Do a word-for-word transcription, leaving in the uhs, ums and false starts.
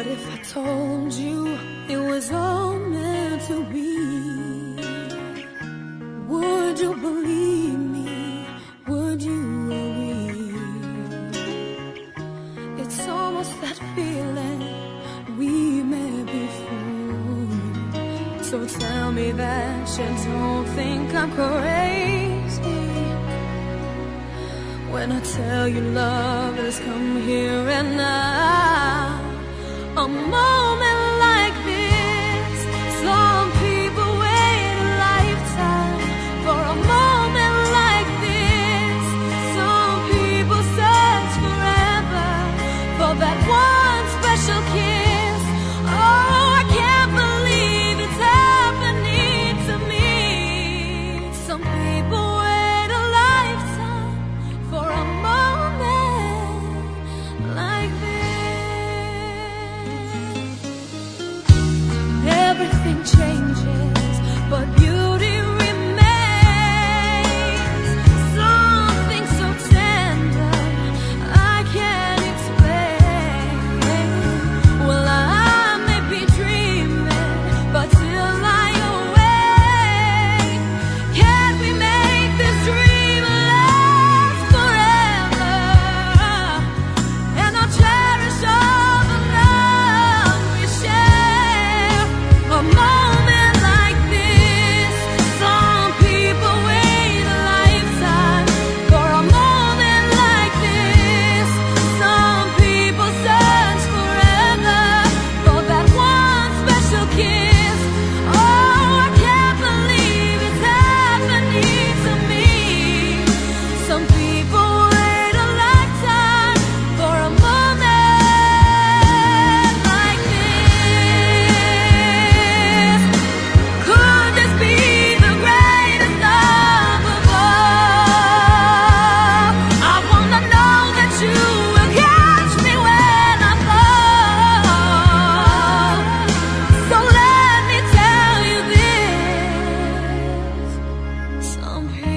What if I told you it was all meant to be? Would you believe me? Would you agree? It's almost that feeling we may be fools. So tell me that you don't think I'm crazy when I tell you love has come here and now. A moment like this, some people wait a lifetime for a moment like this. Some people search forever for that one special kiss. Oh, I can't believe it's happening to me. Some people wait a lifetime for a moment like this. Everything changes, but beauty remains. Something so tender I can't explain. Well, I may be dreaming, but till I awake, can we make this dream last forever? And I'll cherish all the love we share. A moment like this, some people wait a lifetime for a moment like this. Some people search forever for that one special kiss. Oh, I can't believe it's happening to me. Some people wait a lifetime for a moment like this. Could this be the greatest love of all? I wanna know that you will catch me when I fall. So let me tell you this. Some